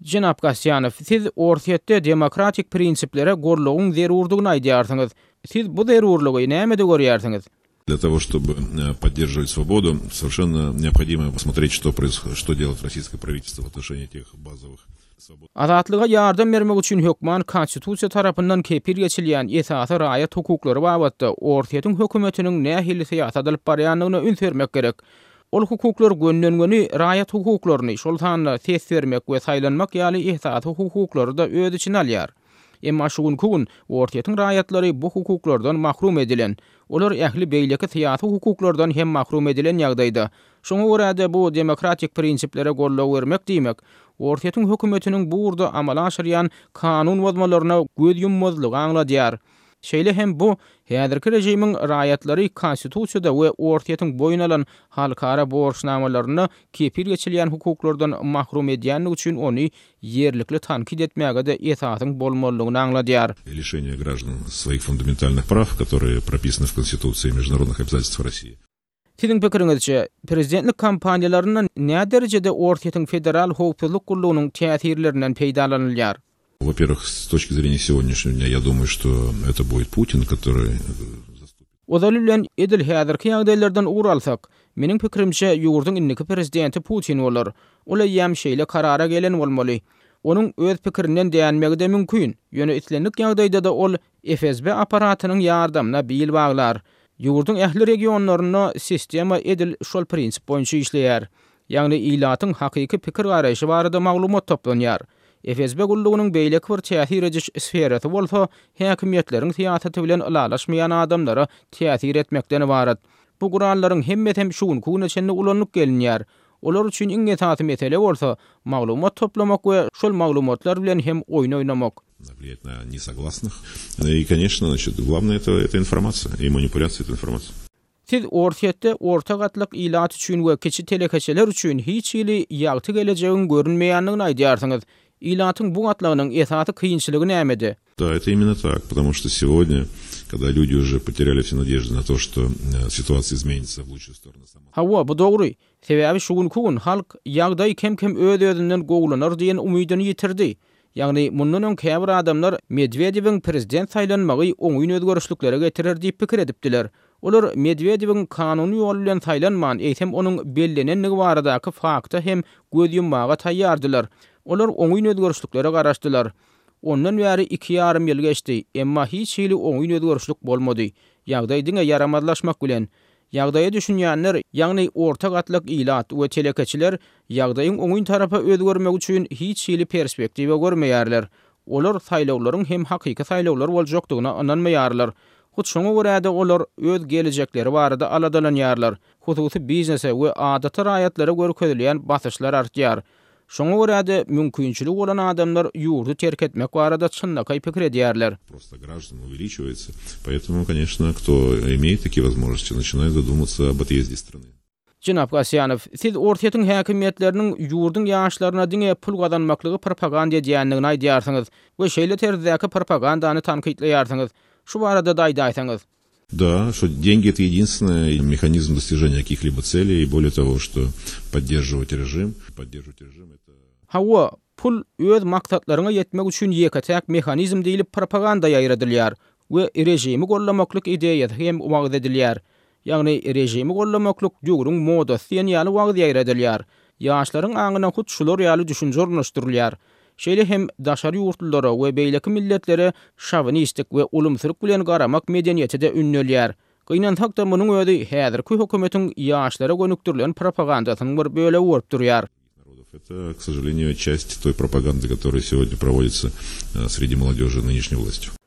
Jenap Kasyanov, siz ortiyette demokratik prinsiplere gorluğun zerurdugyny aýdýarsyňyz. Siz bu zerurlugy näme de görýärsiňiz? Для того, чтобы поддерживать свободу, совершенно необходимо посмотреть, что делает российское правительство в отношении тех базовых свобод. Azatlyga ýardam bermek üçin hökman konstitusiýa tarapyndan kepil geçilýän esasy raýat hukuklary babatda ortaýatyň hökümetiniň nähili syýasat alyp barýanlygyna ün sermek gerek. Ol hukuklar gönlengeni raýat hukuklaryny şoltanda ses bermek we saýlanmak ýaly esasy hukuklary da öz içine alýar. Emma şugun ortaýatyň raýatlary bu hukuklardan mahrum edilen, olar ähli beýleki syýasy hukuklardan hem mahrum edilen ýagdaýda. Şoňa görä bu demokratik prinsiplere golluk bermek diýmek, ortaýatyň hökümetiniň bu urda amala aşyrýan kanun wazmalaryna göz yummazlygy aňladýar. Şeýle hem bu häzirki rejimiň raýatlary konstitusiýada we ortaýatyň boyun alan halkara borçnamalaryny kepil geçilýän hukuklardan mahrum edýänligi üçin ony ýerlikli tankid etmäge de esasyň bolmalygyny aňladýar. Лишение граждан своих фундаментальных прав, которые прописаны в Конституции и международных обязательствах России. Sizin pikirinizçe, prezidentlik kampaniýalaryna näme derejede ortaýatyň federal howpsuzlyk gullugynyň täsirlerinden peýdalanylýar? Во-первых, с точки зрения сегодняшнего дня, я думаю, что это будет Путин, который заступит. Odalylan edil häzirki ýagdaýlardan ugur alsak, meniň pikirimçe ýurdun indiki prezidenti Putin bolar. Ola ýam şeýle karara gelen bolmaly. Onuň öz pikirinden däýänmegi de mümkin. Ýöne itlenlik ýagdaýda da ol FSB aparatynyň ýardamyna bil baglar. Ýurdun ähli regionlaryna sistema edil şol prinsip boýunça işleýär. Ýagny ilatyň hakyky pikir garaýşy barada maglumat toplanýar. FSB gullugynyň beýleki bir täsir ediş sferasy bolsa, häkimetleriň syýasaty bilen alalaşmaýan adamlara täsir etmekden ibaret. Bu gurallaryň hemmeti şugun kuňa ulanyp gelinýär. Olar üçin iň esasy mesele bolsa, maglumat toplamak we şol maglumatlar bilen hem oýun oýnamak. Влиять на несогласных. И, конечно, главное это информация и манипуляция этой информацией. Siz ortaýatda orta gatlyk ilat üçin we keçi telekeçeler üçin hiç ýyly ýagty gelecegiň görünmeýänligini aýdýarsyňyz. Ilatyň bu gatlygynyň esasy kıyınçylygy nämede? Да, это именно так, потому что сегодня, когда люди уже потеряли все надежды на то, что ситуация изменится в лучшую сторону. Hawa, bu dogry. Sebäbi şugun halk ýagdaý kem öz-özünden gowlanar diýen umydyny ýitirdi. Ýagny mundan öň käbir adamlar Medvedewiň prezident saýlanmagy oňuň özgörüşliklere getirir diýip pikir edipdiler. Olar Medvedewiň kanuny ýol bilen saýlanman, eýsem onuň bellenenligi baradaky fakta hem göz yummaga taýýardylar. Olar oňuň özgörüşliklere garaşdylar. Ondan bäri 2,5 ýyl geçdi, emma hiç ýyly oňuň özgörüşlik bolmady. Ýagdaý diňe yaramazlaşmak bilen ýagdaýa düşünýänler, ýagny orta gatlyk ilat we telekeçiler ýagdaýyň oňuň tarapy özgörmek üçin hiç ýyly perspektiwa görmeýärler. Olar saýlawlaryň hem hakyky saýlawlar boljakdygyna ananmaýarlar. Hut şoňa görä olar öz gelecekleri barada aladalanýarlar. Hususy biznese we adaty raýatlara görkezilýän basyşlar artýar. Şoňa görä mümkinçilik bolan adamlar ýurdu terk etmek barada çynnakay pikir edýärler. Просто граждан увеличивается, поэтому, конечно, кто имеет такие возможности, начинает задумываться об отъезде страны. Jenap Kasyanov, siz ortaýatyň häkimetleriniň ýurdun ýaşlaryna diňe pul gazanmaklygy propaganda edýänligini aýdýarsyňyz we şeýle terzdäki propagandany tankydlaýarsyňyz. Şu barada da aýdaýsaňyz. Да, что деньги — это единственный механизм достижения каких-либо целей, и более того, что поддерживать режим это... Hawa, pul öz maksatlaryna yetmek üçin ýeketäk mexanizm diýilip propaganda ýaýradylýar we rejimi gollamaklyk ideýa hem wagt edilýär. Ýagny rejimi gollamaklyk ýugruň modasy ýaly wagt ýaýradylýar. Ýaşlaryň aňyna hut şular ýaly düşünje ornaşdyrylýar. Şeýle hem daşary ýurtlara we beýleki milletlere şovinistik we ulumsyryk bilen garamak medeniýetide ünnelýär. Gynansak da munyň özi häzirki hökümetiň ýaşlara gönüktirilen propagandasynyň bir böle bolup durýar. Это, к сожалению, часть той пропаганды, которая сегодня проводится среди молодежи нынешней властью.